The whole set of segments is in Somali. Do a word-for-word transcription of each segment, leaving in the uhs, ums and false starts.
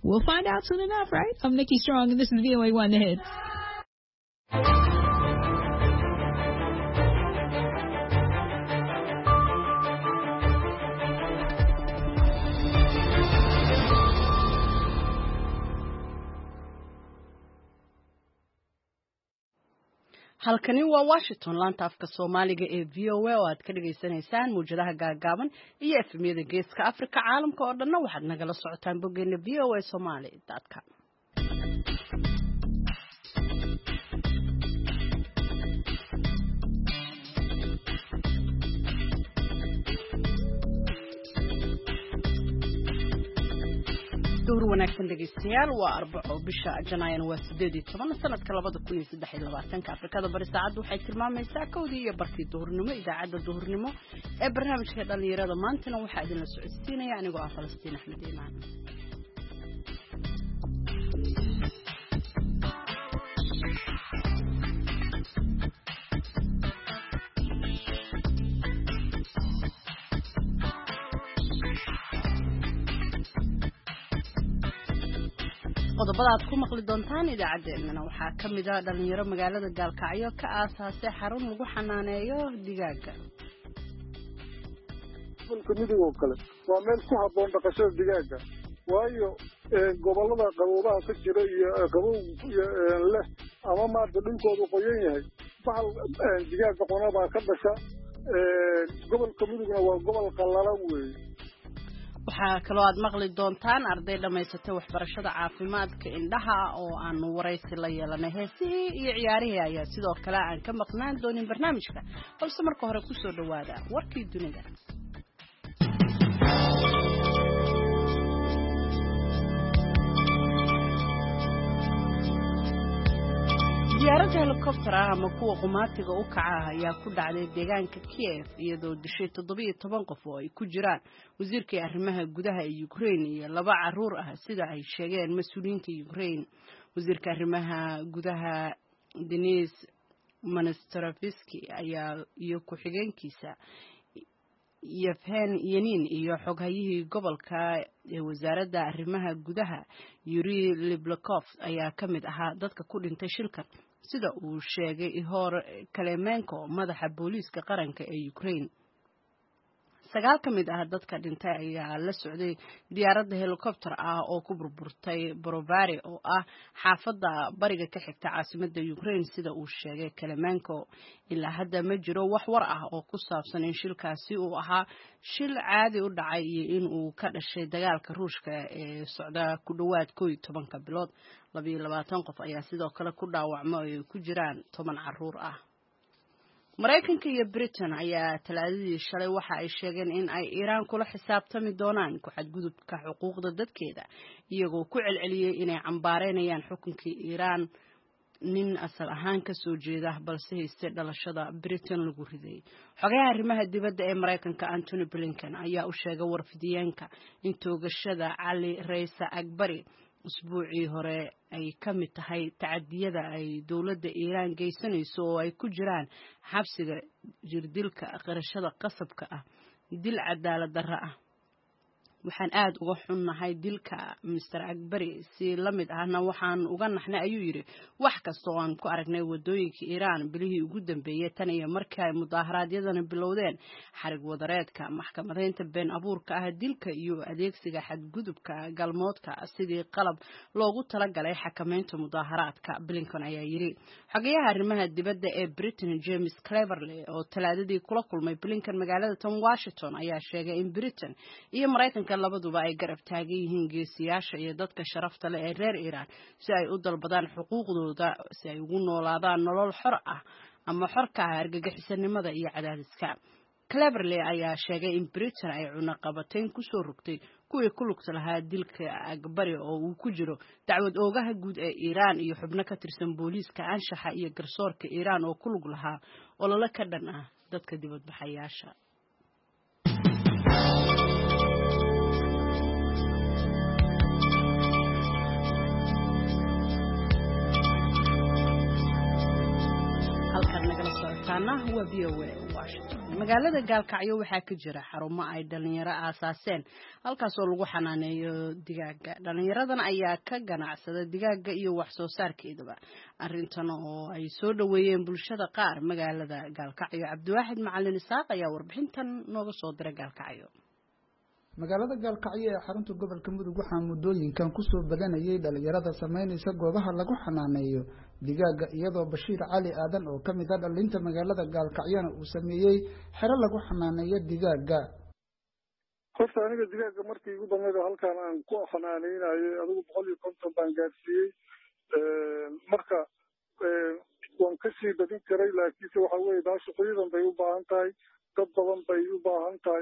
We'll find out soon enough, right? I'm Nikki Strong, and this is V O A one The Hits. halkani waa Washington laanta afka Soomaaliga ee V O A oo aad ka dhageysanaysaan muujadaha gaagaaban iyo efemyada geeska Afrika caalamka oo dhan waxaad nagala socotaan boggeena v o a somali dot com. duhur wanaagsan dhegeystayaal waa arbaco bisha Janaayo waa sideed iyo toban sanadka labada kun iyo saddex iyo labaatan Afrikada bari saacadu waxay tilmaamaysaa kowdii iyo barkii duhurnimo idaacada duhurnimo ee barnaamijka dhalinyarada maantana waxa idin la socodsiinaya anigoo ah Falastiin Axmed Iimaan. qodobada aad ku maqli doontaan idaacadeena waxaa kamid ah dhalinyaro magaalada Gaalkacyo ka aasaasay xarun lagu xanaaneeyo digaaga. Bulka midowga kale waa meel ku habboon dhaqashada digaaga waayo gobolada qabowga ka jira iyo qabow leh ama maanta dhulkoodu qoyan yahay bahal digaaga qonaba ka dhasha gobolka midowga waa gobol qallalan weey. waxaa kaloo aad maqli doontaan arday dhamaysatay waxbarashada caafimaadka indhaha oo aan waraysi la yeelanay heesihii iyo ciyaarihii ayaa sidoo kale aan ka maqnaan doonin barnaamijka balse marka hore ku soo dhawaada warkii dunida. diyaarad helicopter ama kuwa qumaatiga u kaca ayaa ku dhacday deegaanka Kiev iyadoo dishay toddoba iyo toban qof oo ay ku jiraan wasiirka arrimaha gudaha ee Ukraine iyo laba caruur ah sida ay sheegeen mas'uuliyiinta Ukraine. wasiirka arrimaha gudaha Denis Monastrovsky ayaa iyo ku-xigeenkiisa Yevhen Yanin iyo xoghayihii gobolka ee wasaaradda arrimaha gudaha Yuri Liblakov ayaa kamid ahaa dadka ku dhintay shilkan sida uu sheegay Ihor Kalemenko madaxa booliiska qaranka ee Ukraine. sagaal kamid ah dadka dhintay ayaa la socday diyaaradda helicopter ah oo ku burburtay Brovary oo ah xaafadda bariga ka xigta caasimadda Ukraine sida uu sheegay Kalemenko. ilaa hadda ma jiro wax war ah oo ku saabsan in shilkaasi uu ahaa shil caadi u dhacay iyo in uu ka dhashay dagaalka Ruushka ee socda ku dhawaad koob iyo toban bilood. laba iyo labaatan qof ayaa sidoo kale ku dhaawacmay oo ku jiraan toban caruur ah. Mareykanka iyo Britain ayaa talaadadii shalay waxa ay sheegeen in ay Iran kula xisaabtami doonaan ku xadgudubka xuquuqda dadkeeda iyagoo ku celceliyay inay cambaareynayaan xukunkii Iran nin asal ahaan ka soo jeeda balse haystay dhalashada Britain lagu riday. xogayaha arrimaha dibadda ee Mareykanka Antony Blinken ayaa u sheegay warfidiyeenka in toogashada Ali Raisa Akbari usbuucii hore ay kamid tahay tacadiyada ay dawladda Iran geysanayso oo ay ku jiraan xabsiga jirdilka qarashada qasabka ah dil cadaalad darro ah. waxaan aad uga xunnahay dilka Mister Akbari si la mid ahna waxaan uga naxnay ayuu yiri wax kasta oo aan ku aragnay wadooyinka Iran bilihii ugu dambeeyay tan iyo markii ay mudaaharaadyadan bilowdeen xarig wadareedka maxkamadeynta been abuurka ah dilka iyo adeegsiga xadgudubka galmoodka sidii qalab loogu talagalay xakameynta mudaaharaadka. Blinken ayaa yiri xogayaha arrimaha dibadda ee Britain James Cleverly oo talaadadii kula kulmay Blinken magaalada tan Washington ayaa sheegay in Britain iyo Mareykanka labaduba ay garab taagan yihiin geesiyaasha iyo dadka sharafta leh ee reer Iran si ay u dalbadaan xuquuqdooda si ay ugu noolaadaan nolol xor ah ama xorka ah argagixisanimada iyo cadaadiska. Cleverly ayaa sheegay in Britain ay cunaqabateyn ku soo rogtay kuwii ku lugta lahaa dilka Akbari oo uu ku jiro dacwad oogaha guud ee Iran iyo xubno ka tirsan booliiska anshaxa iyo garsoorka Iran oo ku lug lahaa olole ka dhan ah dadka dibadbaxayaasha. halkan nagala socotaana waa V O A Washington. magaalada gaalkacyo waxaa ka jira xarumo ay dhalinyaro aasaaseen halkaasoo lagu xanaaneeyo digaaga. dhalinyaradan ayaa ka ganacsada digaaga iyo wax soo saarkeedaba, arintan oo ay soo dhaweeyeen bulshada qaar magaalada gaalkacyo. cabdiwaaxid macalin isaaq ayaa warbixintan nooga soo diray gaalkacyo. magaalada gaalkacyo ee xarunta gobolka mudug waxaa muddooyinkan kusoo badanayay dhalinyarada sameynaysa goobaha lagu xanaaneeyo digaaga, iyadoo Bashiir Cali Aadan oo ka mid ah dhalinta magaalada gaalkacyona uu sameeyey xero lagu xanaaneeyo digaaga. horta aniga digaaga markii ugu dambeyd halkaan aan ku xanaaneynayo adigu boqol iyo konton baan gaarsiiyey, marka waan kasii badin karay, laakiinse waxa weye baashu qiidan bay u baahan tahay, dad badan bay u baahan tahay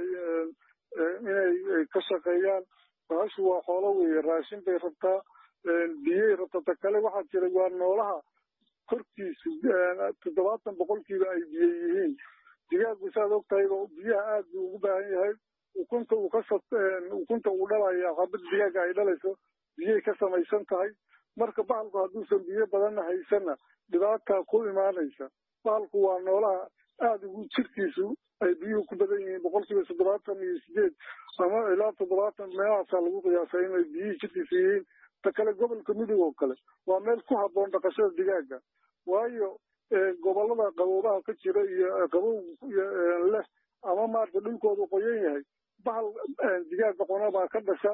inay ka shaqeeyaan. baashu waa xoolo weye, raashin bay rabtaa, biyey rabta. kale waxaa jira waa noolaha korkiisu toddobaatan boqolkiiba ay biyo yihiin. digaagu saad ogtahay biyaha aad buu ugu baahan yahay. ukunta uu ka ukunta uu dhalaya xabad digaaga ay dhalayso biyey ka samaysan tahay. marka bahalku hadduusan biyo badanna haysanna dhibaataa ku imaanaysa. bahalku waa noolaha aada ugu jirkiisu ay biyuhu ku badan yihiin, boqolkiiba toddobaatan iyo sideed ama ilaa toddobaatan meelahaasaa lagu qiyaasay inay biyihii jirkiisa yihiin. ta kale gobolka mudug oo kale waa meel ku habboon dhaqashada digaaga, waayo gobolada qaboobaha ka jira iyo qabow leh ama maarata dhulkoodu qoyan yahay, bahal digaaga qona baa ka dhasha.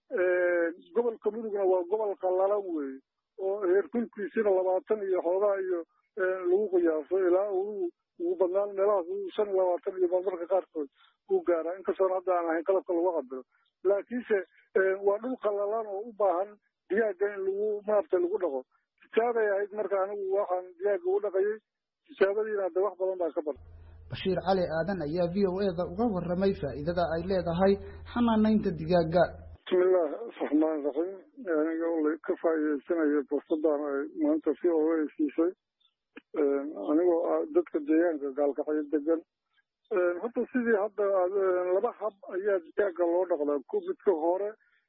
gobolka mudugna waa gobol qallalan weeye oo heerkulkiisina labaatan iyo xoogaa iyo lagu qiyaaso ilaa ugu badnaan meelahaas shan iyo labaatan iyo marmarka qaarkood uu gaaraa, inkastoona hadda aan ahayn qalabka lagu cabiro. laakiinse waa dhul qallalan oo u baahan digaaga in lagu maarata lagu dhaqo. tijaabay ahayd marka anigu waxaan digaaga u dhaqayay, tijaabadiina hadda wax badan baa ka barta. Bashiir Cali Aadan ayaa V O A da uga warramay faa'iidada ay leedahay xanaanaynta digaaga. bismillaahi raxmaani raxiim. aniga oo ka faa'iidaysanayo fursadan ay maanta V O A siisay anigoo dadka deegaanka gaalkacyo degan. horta sidii hadda laba hab ayaa digaaga loo dhaqdaa. midka hore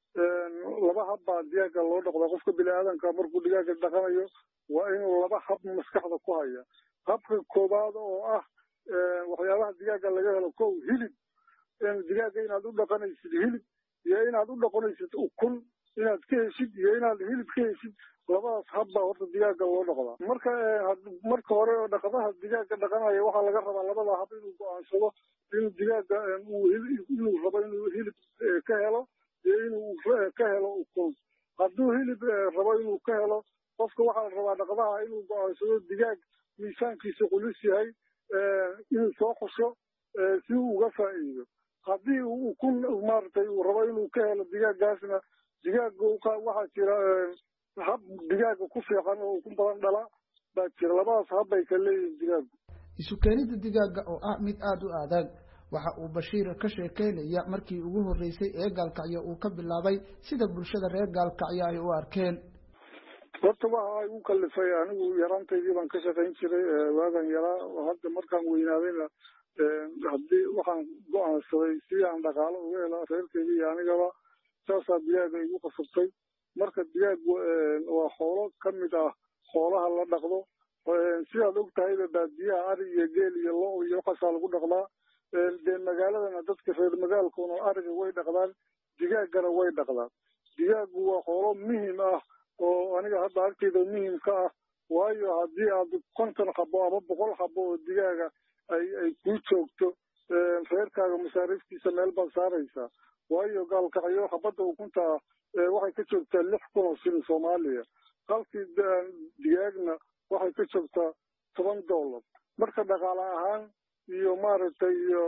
laba hab baa digaaga loo dhaqdaa. qofka bini-aadanka markuu digaaga dhaqanayo waa inuu laba hab maskaxda ku haya. habka koowaad oo ah waxyaabaha digaaga laga helo kow hilib, digaaga inaad u dhaqanaysid hilib iyo inaad u dhaqanaysid ukun inaad ka heshid iyo inaad hilib ka heshid, labadaas hab baa horta digaaga loo dhaqdaa. marka marka hore dhaqadaha digaaga dhaqanaya waxaa laga rabaa labada hab inuu go-aansado inuu digaaga inuu rabo inuu hilib ka helo iyo inuu ka helo ukun. hadduu hilib rabo inuu ka helo, qofka waxaa la rabaa dhaqdaha inuu go-aansado digaag miisaankiisa culus yahay inuu soo xusho si uu uga faa'iido. haddii uu ukun maaragtay uu rabo inuu ka helo digaaggaasna, digaaga waxaa jira hab digaaga ku fiican oo ukun badan dhala baa jira. labadaas hab bay ka leeyihiin digaagu. isu keenida digaaga oo ah mid aada u adag, waxa uu Bashiir ka sheekeynaya markii ugu horreysay ee gaalkacyo uu ka bilaabay sida bulshada reer gaalkacyo ay u arkeen. horta waxa ay u kalifay anigu yaraantaydii baan ka shaqayn jiray waagan yaraa. hadda markaan weynaadayna haddii waxaan go-aansaday si aan dhaqaalo uga hela reerkeyga iyo anigaba, saasaa digaaga igu qasabtay. marka digaagu waa xoolo ka mid ah xoolaha la dhaqdo. sidaad og tahayba baadiyaha ari iyo geel iyo lo iyo waxaasaa lagu dhaqdaa. dee magaaladana dadka reer magaalkuna ariga way dhaqdaan, digaagana way dhaqdaan. digaagu waa xoolo muhim ah oo aniga hadda agteyda muhim ka ah, waayo haddii aad konton xabo ama boqol xabo oo digaaga ay ay kuu joogto, reerkaaga masaariiftiisa meel baad saaraysaa. waayo gaalkacyo xabadda ukunta waxay ka joogtaa lix kun oo shilin Soomaaliya, halkii digaagna waxay ka joogtaa toban dollar. marka dhaqaale ahaan iyo maaragtay iyo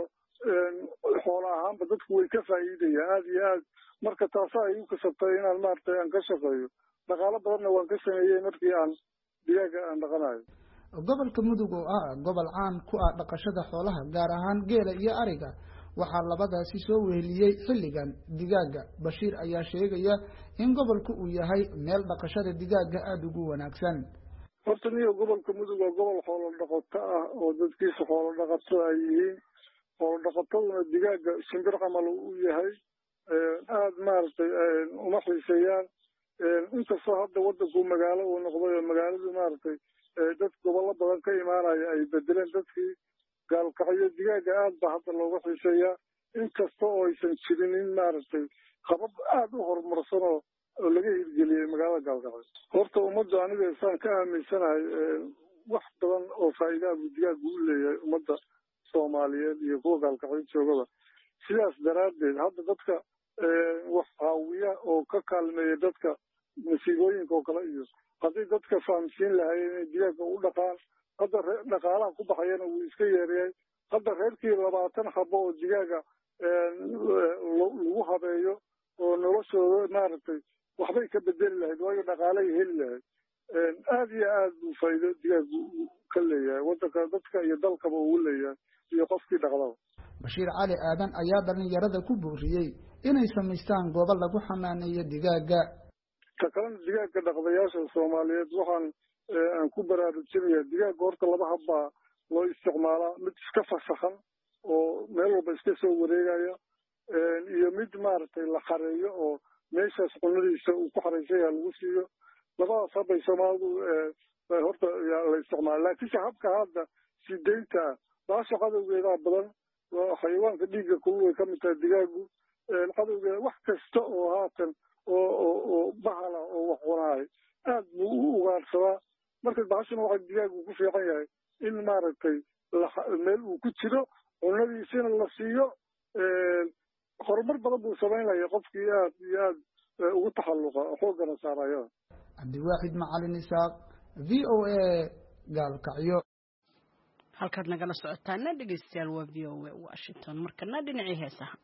xoolo ahaanba dadku way ka faa'iidayaan aada iyo aad. marka taasaa igu kasabtay inaan maaragtay aan ka shaqeeyo. dhaqaalo badanna waan ka sameeyey markii aan digaaga aan dhaqanayo. gobolka mudug oo ah gobol caan ku ah dhaqashada xoolaha gaar ahaan geela iyo ariga, waxaa labadaasi soo weheliyey xilligan digaaga. Bashiir ayaa sheegaya in gobolku uu yahay meel dhaqashada digaaga aada ugu wanaagsan. horta niyo gobolka mudug waa gobol xoolo dhaqato ah oo dadkiisa xoolo dhaqato ay yihiin. xoolo dhaqataduna digaaga shimbir camal u yahay, aada maaragtay uma xiiseeyaan. inkastoo hadda wadanku magaalo uu noqday oo magaaladu maaragtay dad gobollo badan ka imaanaya ay bedeleen dadkii, gaalkacyo digaaga aad baa hadda looga xiiseeyaa inkasta oo aysan jirin in maaragtay qabab aada u horumarsan oo oo laga hirgeliyey magaalada gaalkacyo horta ummadda aniga isaan ka aaminsanahay wax badan oo faa'iidaha buu digaagu u leeyahay ummadda soomaaliyeed iyo kuwa gaalkacyo joogaba sidaas daraaddeed hadda dadka wax caawiya oo ka kaalmeeya dadka masiibooyinka oo kale iyo haddii dadka fahamsiin lahaayeen inay digaaga u dhaqaan hadda dhaqaalaha ku baxayana wuu iska yeerayay hadda reerkii labaatan xabo oo digaaga lagu habeeyo oo noloshooda maaragtay waxbay ka bedeli lahayd waayo dhaqaalay heli lahayd aad iyo aad buu faa'iido digaagu ka leeyahay waddanka dadka iyo dalkaba uu leeyahay iyo qofkii dhaqdaba bashiir cali aadan ayaa dhalinyarada ku booriyey inay samaystaan goobo lagu xanaaneeyo digaaga ta kalena digaaga dhaqdayaasha soomaaliyeed waxaan aan ku baraarujinaya digaaga horta laba habbaa loo isticmaalaa mid iska fasahan oo meel walba iska soo wareegaya iyo mid maaragtay la xareeyo oo meeshaas cunadiisa uu ku xaraysan yaha lagu siiyo labadaas habbay soomaalidu horta la isticmaala laakiinse habka hadda sideynta baasha cadowgeedaa badan xayawaanka dhiigga kulul way ka mid tahay digaagu cadowgeeda wax kasta oo haatan oo oo oo bahala oo wax cunaay aad buu u ugaarsadaa marka bahashuna waxaa digaagu ku fiican yahay in maaragtay meel uu ku jiro cunadiisina la siiyo horumar badan buu samaynaya qofkii aad iyo aad ugu taxalluqa xoogana saaraya cabdiwaaxid macalin isaaq v o a gaalkacyo halkaad nagala socotaana dhegeystayaal waa v o a washington markana dhinacii heesaha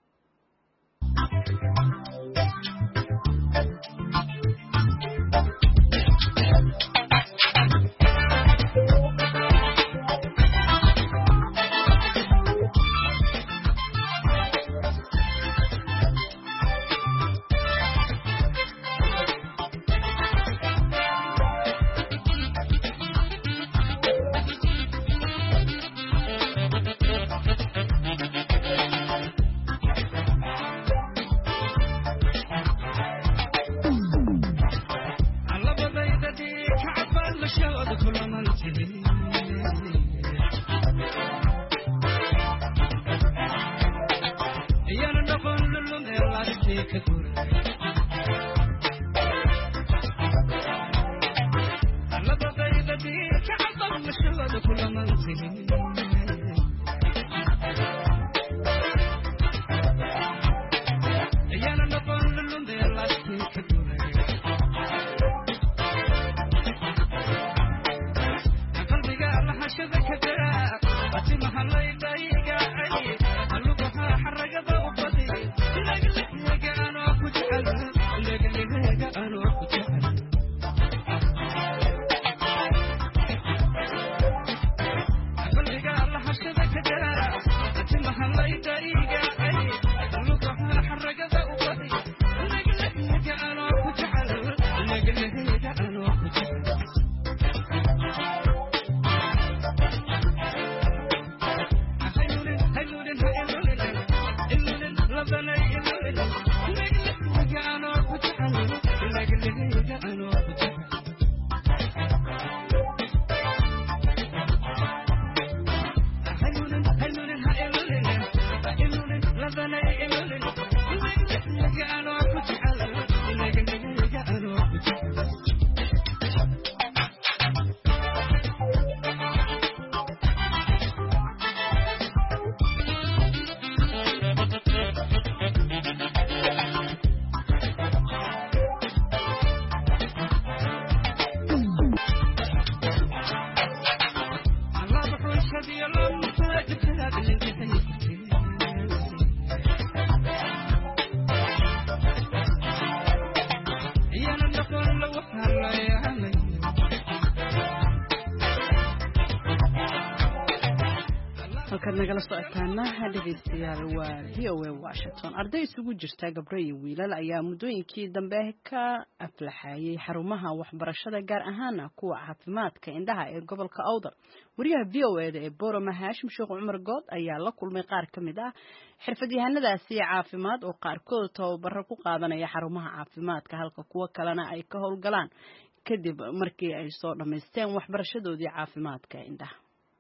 halkaad nagala socotaana dhegeystayaal waa v o a washington arday isugu jirta gabdho iyo wiilal ayaa muddooyinkii dambe ka aflaxayay xarumaha waxbarashada gaar ahaana kuwa caafimaadka indhaha ee gobolka awdal wariyaha v o a da ee boorama haashim sheekh cumar good ayaa la kulmay qaar ka mid ah xirfadyahanadaasi caafimaad oo qaarkood tababaro ku qaadanaya xarumaha caafimaadka halka kuwa kalena ay ka howlgalaan kadib markii ay soo dhammaysteen waxbarashadoodii caafimaadka indhaha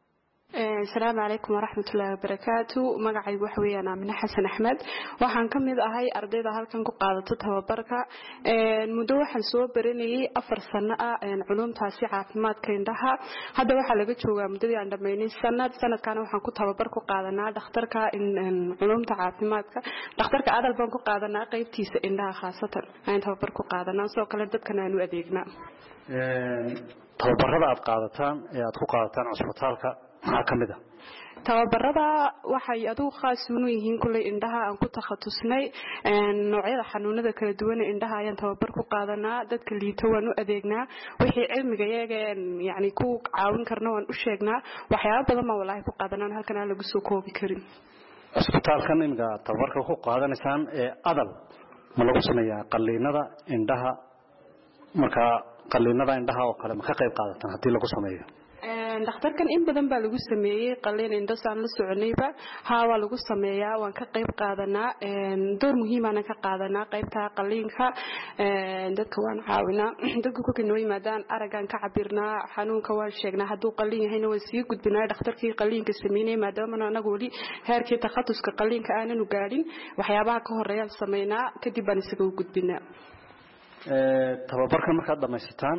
السلام عليكم ورحمة الله وبركاته مقعي وحوي أنا من حسن أحمد وحن كمد أهاي أرضي ذا هالكن قاعدة تتوبركة المدوح السوق بريني أفر سنة علوم تاسعة في مات كيندها هذا واحد لقيت شو مدري عند ميني سنة سنة كانوا وحن كنت توبركة قاعدنا دخترك إن علوم تعاف في مات دخترك هذا البنك قاعدنا قيب تيس إنها خاصة يعني توبركة قاعدنا سو كلا دب كنا نودينا توبرة بعد قاعدتان يا تكو قاعدتان عصبتالك maxaa ka mid ah tababarada waxay adu khaas u yihiin kulay indhaha aan ku takhasusnay noocyada xanuunada kala duwan indhaha ayaan tababar ku qaadanaa dadka liito waan u adeegnaa wixii cilmiga yaga yani ku caawin karno waan u sheegnaa waxyaabo badan ma walahi ku qaadanaa halkan aan lagu soo koobi karin isbitaalkan imga tababarka ku qaadanaysaan ee adal ma lagu sameeyaa qaliinada indhaha marka qaliinada indhaha oo kale ma ka qayb qaadataan hadii lagu sameeyo dhakhtarkan in badan baa lagu sameeyay qaliin indhasaan la soconayba haa waa lagu sameeyaa waan ka qayb qaadanaa door muhiim ah ka qaadanaa qaybta qaliinka dadka waan caawinaa dadku ku keenay yimaadaan aragan ka cabirnaa xanuunka waan sheegnaa haduu qaliin yahayna waan sii gudbinaa dhakhtarkii qaliinka sameeyay maadaama anagu wali heerkii takhasuska qaliinka aanan u gaadhin waxyaabaha ka horeeya sameeynaa kadib baan isaga u gudbinaa ee tababarka markaad dhamaysataan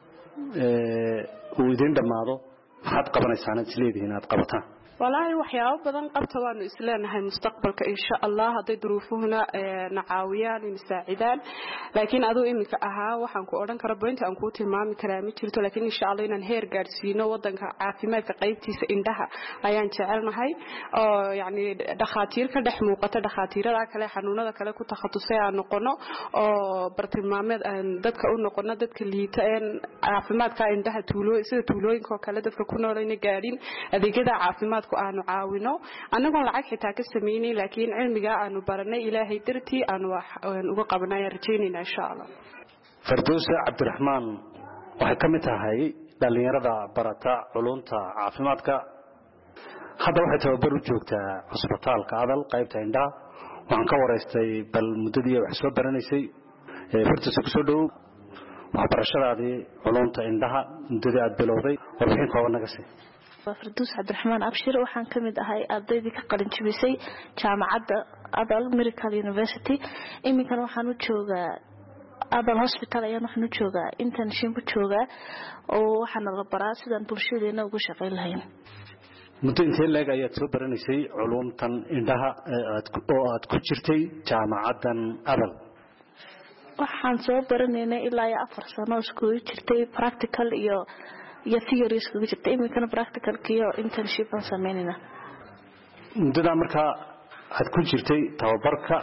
ee uu idin dhamaado maxaad qabanaysaan isleedihiin aad qabataan والله waxyaabo badan qabta waanu isleenahay mustaqbalka insha Allah haday duruufuhuna nacaawiyaan misaacidaan laakiin adoo imika ahaa waxaan ku oran karaa point aan ku tilmaami karaa ma jirto laakiin insha Allah inaan heer gaarsiino wadanka caafimaadka qaybtiisa indhaha ayaan jecelnahay oo yaani dhakhaatiir ka dhex muuqata dhakhaatiirada kale xanuunada kale ku takhasusay aan noqono oo bartilmaameed aan dadka u noqono dadka liita ee caafimaadka indhaha tuulo sida tuulooyinka kale dadka ku nool inay gaadhin adeegyada caafimaad ku aanu caawino anagoo lacag xitaa ka sameeyay laakiin cilmiga aanu baranay ilaahay dartii aanu uga qabanay rajaynayna insha Allah Fardoos Cabdiraxmaan waxay kamid tahay dhalinyarada barata culunta caafimaadka hadda waxay tababar u joogtaa isbitaalka adal qaybta indhaha waxaan ka wareystay bal muddadii wax soo baranaysay ee Fardoos ku soo dhow waxbarashadaadii culunta indhaha muddadii aad bilowday warbixin kooban naga sii Fardoos Cabdiraxmaan Abshir waxaan kamid ahay ardaydii ka qalin jabisay jaamacadda Adal Medical University iminkana waxaan u joogaa Adal Hospital ayaan waxaan u joogaa internship u joogaa oo waxaan la baraa sidaan bulshadeena ugu shaqeyn lahayn muddo intee leeg ayaad soo baranaysay culumtan indhaha oo aad ku jirtay jaamacaddan Adal waxaan soo baranaynay ilaa afar sano isku jirtay practical iyo iyo theories ku jirtay imikana practical iyo internship aan sameynayna mudada marka aad ku jirtay tababarka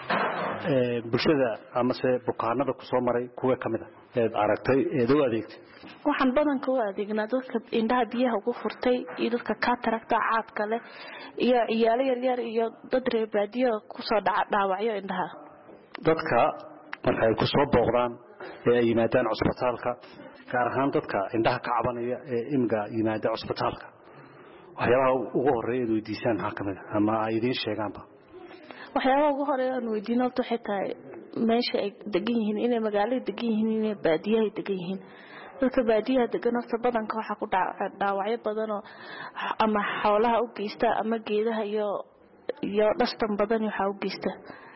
ee bulshada ama se bukaanada ku soo maray kuwa kamid ah ee aragtay ee doo adeegtay waxaan badan ka adeegnaa dadka indhaha biyaha ugu furtay iyo dadka cataract caadka leh iyo ciyaalo yar yar iyo dad reer baadiyo ku soo dhaawacyo indhaha dadka marka ay ku soo booqdaan ee ay yimaadaan isbitaalka gaar ahaan dadka indhaha ka cabanaya ee imga yimaada isbitaalka waxyaabaha ugu horeeya ee weydiisaan maxaa kamid ah ama ay idin sheegaanba waxyaabaha ugu horeeya aan weydiino waxay tahay meesha ay degan yihiin inay magaalada degan yihiin inay baadiyaha degan yihiin dadka baadiyaha degan horta badanka waxa ku dhaawacyo badan oo ama xoolaha u geysta ama geedaha iyo iyo dhastan badan waxa u geysta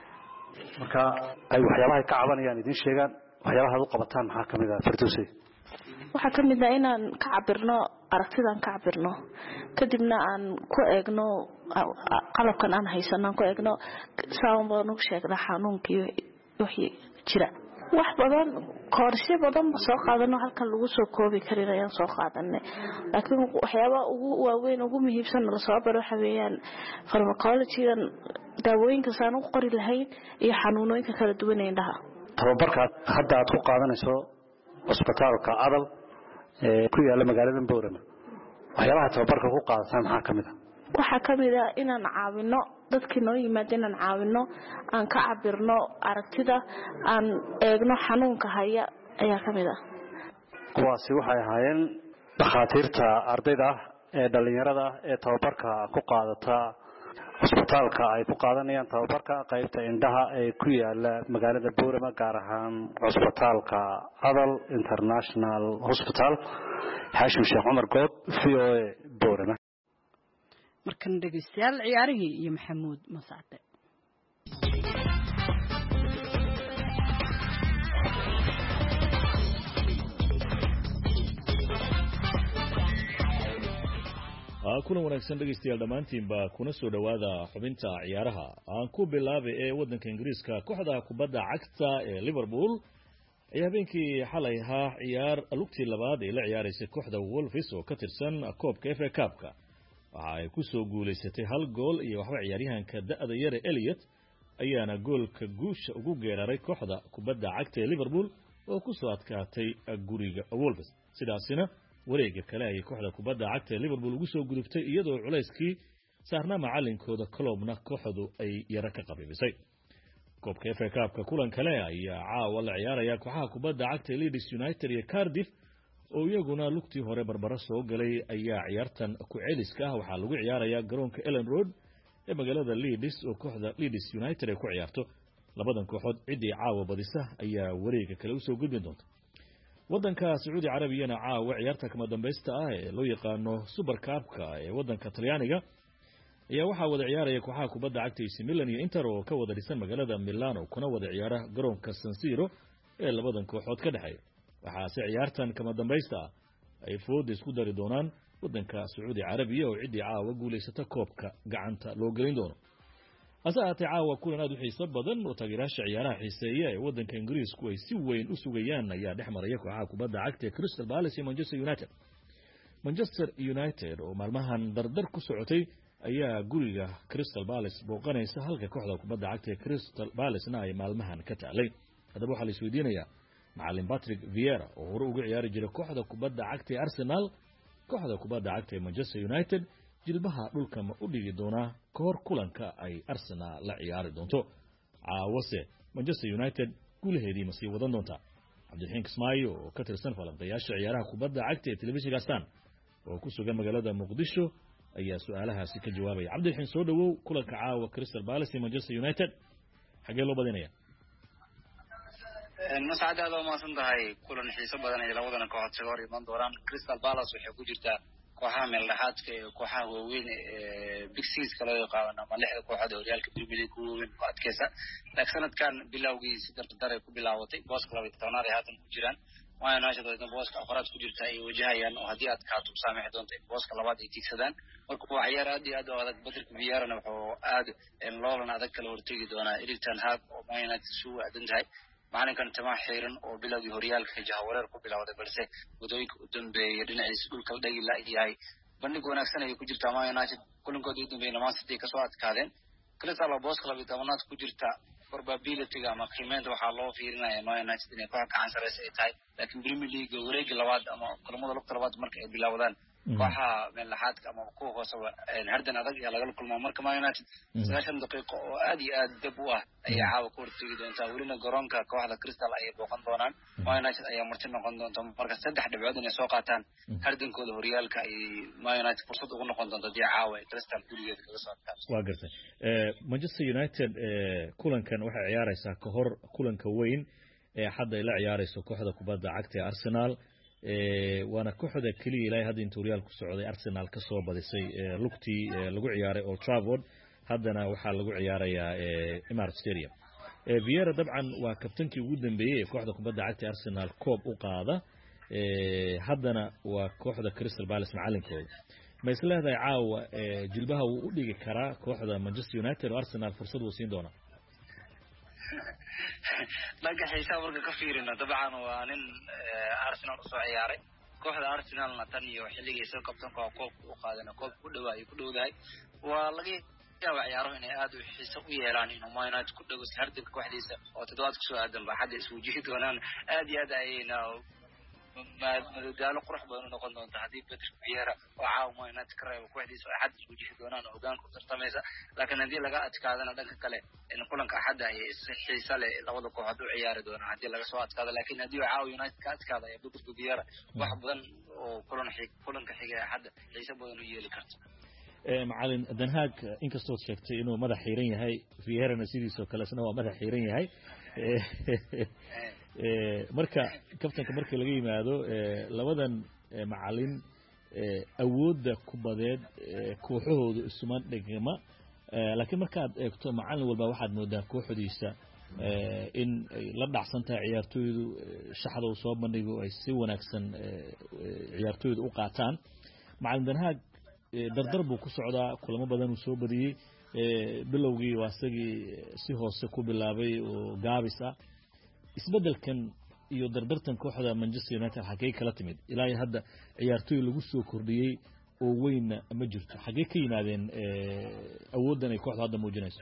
marka ay waxyaabaha ka cabanayaan idin sheegaan waxyaabaha aad u qabataan maxaa kamid ah Fardoos waxa kamid ah inaan ka cabirno aragtidan ka cabirno kadibna aan ku eegno qalabkan aan haysano ku eegno saan baan u sheegnaa xanuunkii wixii jira wax badan koorshe badan soo qaadano halkan lagu soo koobi karin ayaan soo qaadanay laakiin waxyaaba ugu waaweyn ugu muhiimsan la soo baro waxa weeyaan pharmacology-dan daawooyinka saan u qori lahayn iyo xanuunooyinka kala duwan ee indhaha tababarka hadda aad ku qaadanayso isbitaalka Adal ee ku yaala magaalada Boorama waxyaabaha tababarka ku qaadataan maxaa kamid ah waxa kamid ah inaan caawino dadkii noo yimaadeen aan caawino aan ka cabirno aragtida aan eegno xanuunka haya ayaa kamid ah kuwaasi waxay ahaayeen dhakhaatiirta ardayda ee dhalinyarada ee tababarka ku qaadata isbitaalka ay ku qaadanayaan tababarka qaybta indhaha ee ku yaala magaalada Boorama gaar ahaan isbitaalka Adal International Hospital Hashim Sheekh Umar Good V O A Boorama markan dhegeystayaal ciyaarihii iyo maxamuud masacde kulan wanaagsan dhegeystayaal dhammaantiinba kuna soo dhowaada xubinta ciyaaraha aan ku bilaabay ee waddanka ingiriiska kooxda kubadda cagta ee liverpool ayaa habeenkii xalay ahaa ciyaar lugtii labaad ee la ciyaaraysay kooxda wolves oo ka tirsan koobka f a cupka waxa ay ku soo guulaysatay hal gool iyo waxba ciyaaryahanka da'da yare Elliot ayaana goolka guusha ugu geeraray kooxda kubadda cagta ee liverpool oo ku soo adkaatay guriga wolves sidaasina wareega kale ay kooxda kubadda cagta ee liverpool ugu soo gudubtay iyadoo culayskii saarnaa macallinkooda Kloppna kooxdu ay yara ka qabiibisay koobka F A Cup-ka kulan kale ayaa caawa la ciyaaraya kooxaha kubadda cagta ee Leeds United iyo Cardiff oo iyaguna lugtii hore barbara soo galay ayaa ciyaartan ku celiska ah waxaa lagu ciyaarayaa garoonka Ellen Road ee magaalada Leeds oo kooxda Leeds United ay ku ciyaarto labadan kooxood cidii caawa badisa ayaa wareega kale u soo gudbin doonta waddanka Sacuudi Carabiyana caawa ciyaarta kama dambaysta ah ee loo yaqaano Super Cup-ka ee waddanka Talyaaniga ayaa waxaa wada ciyaaraya kooxaha kubadda cagta A C Milan iyo Inter oo ka wada dhisan magaalada Milano kuna wada ciyaara garoonka San Siro ee labadan kooxood ka dhaxeeya waxaase ciyaartan kama dambaysta ah ay food isku dari doonaan waddanka Sacuudi Carabiya oo cidii caawa guuleysata koobka gacanta loo gelin doono hase ahaatee caawa kulan aad u xiiso badan oo taageerayaasha ciyaaraha xiiseeya ee waddanka Ingiriisku ay si weyn u sugayaan ayaa dhex maraya kooxaha kubadda cagta ee Crystal Palace iyo Manchester United Manchester United oo maalmahan dardar ku socotay ayaa guriga Crystal Palace booqanaysa halka kooxda kubadda cagta ee Crystal Palace-na ay maalmahan ka taalay hadaba waxaa la isweydiinayaa macallin Patrick Vieira oo hore ugu ciyaari jiray kooxda kubadda cagta ee Arsenal kooxda kubadda cagta ee Manchester United jilbaha dhulka ma u dhigi doonaa kahor kulanka ay Arsenal la ciyaari doonto caawase Manchester United guulaheedii ma sii wadan doontaa Cabdilxiin Kismaayo oo ka tirsan falanqayaasha ciyaaraha kubadda cagta ee telefishinka Stan oo ku sugan magaalada Muqdisho ayaa su'aalahaasi ka jawaabaya Cabdilxiin soo dhawow kulanka caawa Crystal Palace iyo Manchester United xagee loo badinaya مساعد هذا ما صنعه كل نحيس بدنا إلى وضعنا كهات شغاري من دوران كريستال بالاس وحكوا جرتا كوحة من اللحات كوحة وين بيكسيز كلا يقعنا ما لحق كوحة دوريال كبير بيليكون بعد كذا لكن سنة كان بلاوي سدر تدري كبلاوتي باس كلا بتتناري هاتن كجيران ما يناشد إذا باس كأفراد كجيرتا أي وجهيا وهديات كاتب سامح دونت باس كلا بعد يتيك سدان وركوا عيار هذه هذا هذا بدر كبير أنا بحو عاد إن لولا هذا كلا ورتيجي دونا إليتان هاب وما ينتسو عدن هاي maalinkan tama xiiran oo bilowgii horyaalka jahawareer ku bilowday balse wadooyinka u dambeeyay dhinaciisa dhulka la dhigi laayay bandhig wanaagsan ay ku jirtaa Man United kulankooda u dambeeyay Man City ka soo adkaadeen Crystal Palace kala bidamanaad ku jirta probability-ga ama qiimeynta waxaa loo fiirinayaa Man United inay koox gacan sareysa ay tahay laakiin Premier League wareegga labaad ama kulamada lugta labaad marka ay bilowdaan kooxaha meel laxaadka ama kuwa hoosaba hardan adag ayaa laga kulmaa marka Man United sagaashan daqiiqo oo aad iyo aad dab u ah ayaa caawa ku hortagi doontaa welina garoonka kooxda Crystal ay booqan doonaan Man United ayaa marti noqon doonta marka saddex dhibcood inay soo qaataan hardankooda horyaalka ay Man United fursad ugu noqon doonto dii caawa Crystal gurigeeda kaga soo adkaato waa gartay ee Manchester United ee kulankan waxay ciyaaraysaa ka hor kulanka weyn ee hadda ay la ciyaarayso kooxda kubadda cagta ee Arsenal ee waana kooxda kaliya ilaa hadda intuu Real ku socday Arsenal ka soo badisay lugtii lagu ciyaaray Old Trafford haddana waxaa lagu ciyaarayaa Emirates Stadium ee Vieira dabcan waa kabtankii ugu dambeeyay ee kooxda kubadda cagta Arsenal koob u qaada ee haddana waa kooxda Crystal Palace macallinkooda ma isleedahay caawa jilbaha uu u dhigi karaa kooxda Manchester United oo Arsenal fursad uu siin doona laga xisaab marka ka fiirina dabcan waa nin Arsenal soo ciyaaray kooxda Arsenal tan iyo xilligiisa kabtanka koob u qaadana koob ku dhawaay ku dhawdahay waa laga yaabaa ciyaaro inay aad u xiiso u yeelaan inuu Man United ku dhawo hardanka kooxdiisa oo toddobaad ku soo aadan baa hadda isku jihi doonaan aad iyo aad ayayna madadaalo qurux badan noqon doonta haddii Patrick Vieira oo caawa Man United ka reebo kooxdiisa ay hadda isku jihi doonaan hoggaanka u tartamaysa laakiin haddii laga adkaadana dhanka kale in kulanka axadda ay xiiso leh labada kooxood u ciyaari doonaan haddii laga soo adkaado laakiin haddii caawa United ka adkaado ay Patrick Vieira wax badan oo kulan xig kulanka xiga axadda xiiso badan u yeeli karto ee macallin Den Haag inkastoo sheegtay inuu madax xiiran yahay Vieirana sidiisoo kale isna waa madax xiiran yahay ee marka kabtanka markii laga yimaado labadan macallin awoodda kubadeed kooxahoodu isuma dhigma laakiin markaad eegto macallin walba waxaad moodaa kooxdiisa in ay la dhacsan tahay ciyaartooydu shaxda uu soo bandhigo ay si wanaagsan ciyaartooydu u qaataan macallin Den Haag dardar buu ku socdaa kulamo badan uu soo badiyey bilowgii waa isagii si hoose ku bilaabay oo gaabis ah isbeddelkan iyo dardartan kooxda Manchester United xagee kala timid ilaa hadda ciyaartooy lagu soo kordhiyey oo weyn ma jirto xagee ka yimaadeen awoodan ay kooxda hadda muujinayso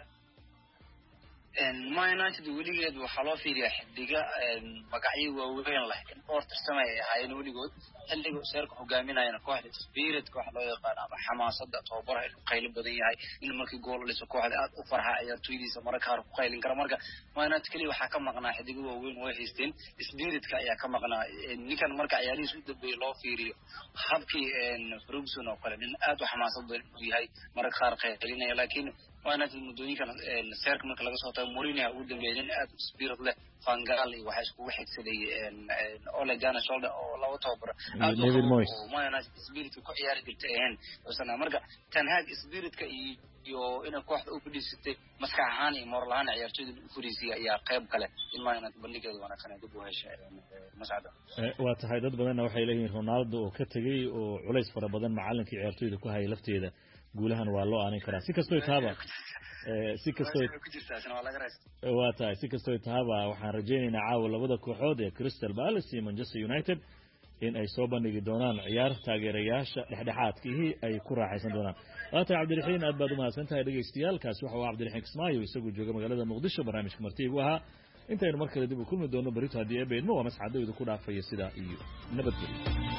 Man United weligeed waxaa loo fiiriyaa xidiga magacyo waaweyn leh in dhowr tirsan ay ahaayeen weligood xilliga seerka hogaaminayana kooxda spirit koox loo yaqaan ama xamaasada tababar ay qayl badan yahay in markii gool la soo kooxda aad u farxa ciyaartooydiisa marka qaar ku qaylin kara marka Man United kaliya waxaa ka maqnaa xidiga waaweyn oo haysteen spiritka ayaa ka maqnaa ninkan marka ciyaarihiisa u dambeeyay loo fiiriyo habkii Ferguson oo kale nin aad u xamaasad badan u yahay marka qaar qaylinaya laakiin وأنا في المدني كان السيرك من كلاجس هذا مورينيا ودم بينن سبيرت له فانغالي وحش واحد سدي أولا جانا شغله أولا وتوبر ديفيد مويس ما أنا سبيرت كعيار قلتين بس أنا مرجع كان هذا سبيرت كي يو إن كوح أوبديست مسكعاني مرلان عيار تود فريسي يا قيب كله إما أنا تبلي كده وأنا كان أدبوها شيء مساعدة وتحدد بدنا وحي له رونالدو وكتجي وعليس فرا بدن معلن كي عيار تود كوها لفتي ده guulahan waa loo aanin karaa si kastoo taaba si kastoo waa tahay si kastoo taaba waxaan rajaynaynaa caawa labada kooxood ee Crystal Palace iyo Manchester United in ay soo bandhigi doonaan ciyaar taageerayaasha dhexdhexaadkii ay ku raaxaysan doonaan waata Cabdiraxiin aad baad u mahadsantahay dhageystayaal kaas waxa uu Cabdiraxiin Kismaayo isagu jooga magaalada Muqdisho barnaamijka martiigu ahaa intaynu mar kale dib u kulmi doono barito hadii ay beedmo waa masxadoodu ku dhaafay sida iyo nabadgelyo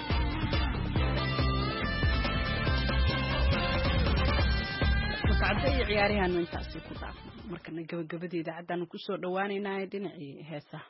sacday ciyaarihan intaasi ku dhaafay markana gabagabada idaacaddan ku soo dhawaanaynaa dhinacii heesaha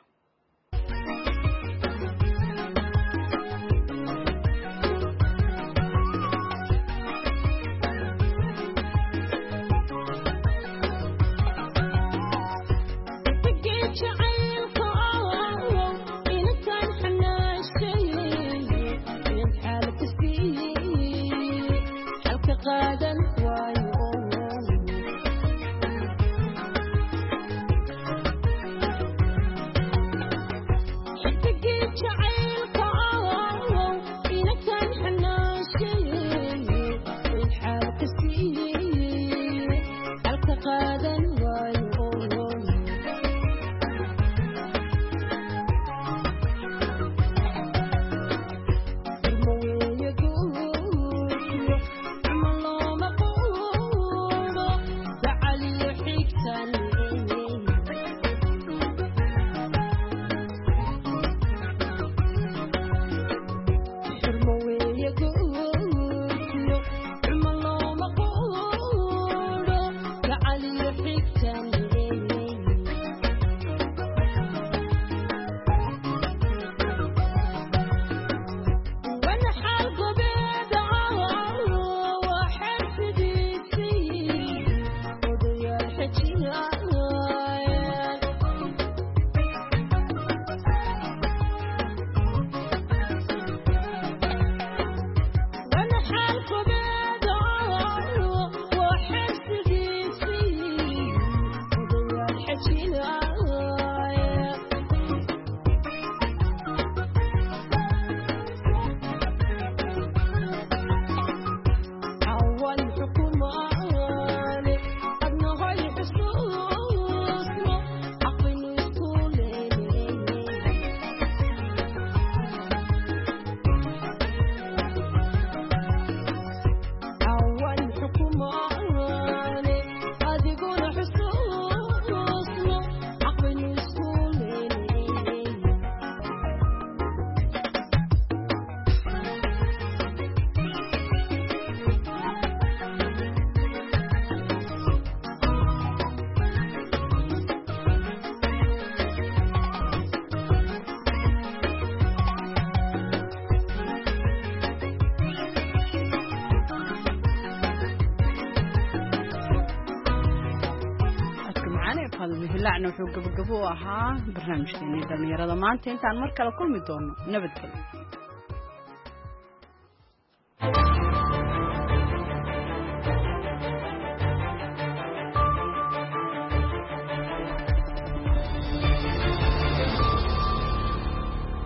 hilacna wuxuu gabagabo ahaa barnaamijkeena dhalinyarada maanta intaan mar kale kulmi doono nabadgelyo